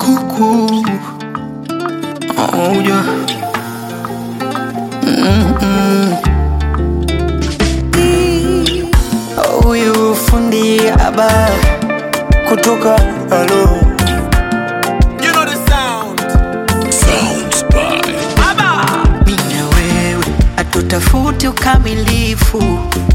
kuku. Oh yeah. Huyu fundi aba kutoka alo. You know the sound. Sounds by Aba. Mimi na wewe hatutafuti ukamilifu,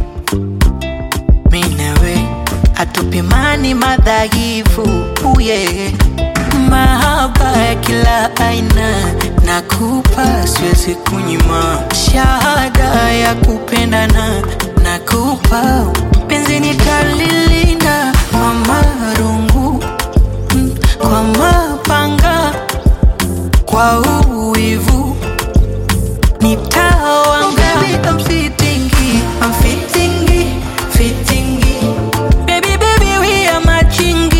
mimi na wewe hatupimani madhaifu. Yeah. Mahaba ya kila aina nakupa, siwezi kunyima. Shahada ya kupendana nakupa, penzi nitalilinda kwa marungu, kwa mapanga, kwa uwivu nitawanga. Baby, I'm fitting, I'm fitting, fitting. Baby, baby, we are matching.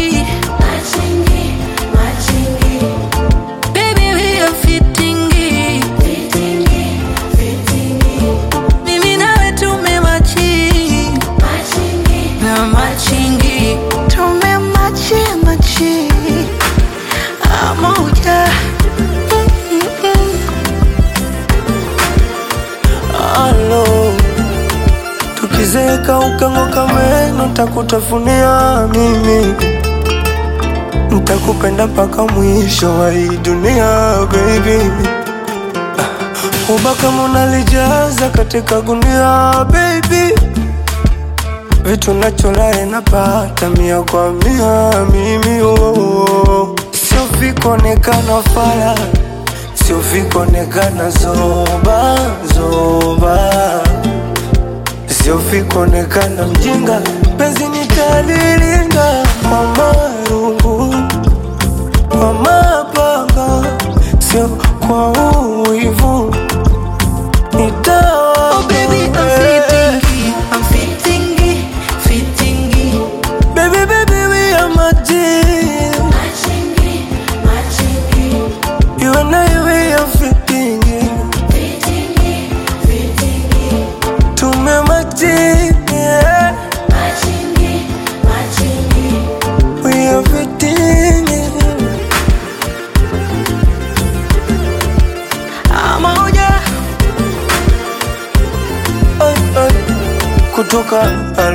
Baby, we are fitting. Mimi nawe tumematching. Matching. Tumematching. Moja. Alo, tukizeka ukang'oka meno nitakutafunia mimi, nitakupenda mpaka mwisho wa hii dunia baby. Uba kama unalijaza katika gunia baby, vitu nacholae napata 100 kwa 100 mimi. Oh, sio vikuonekana fala, sio vikuonekana zoba zoba, sio vikuonekana mjinga. Penzi nitalilinda kwa marungu, kwa mapanga, sio kwa uwivu. Oh baby, I'm fitting, fitting. Baby, baby, we are matching. You and I, we are fitting. Tumematching, yeah. We are fitting. Moja. Kutoka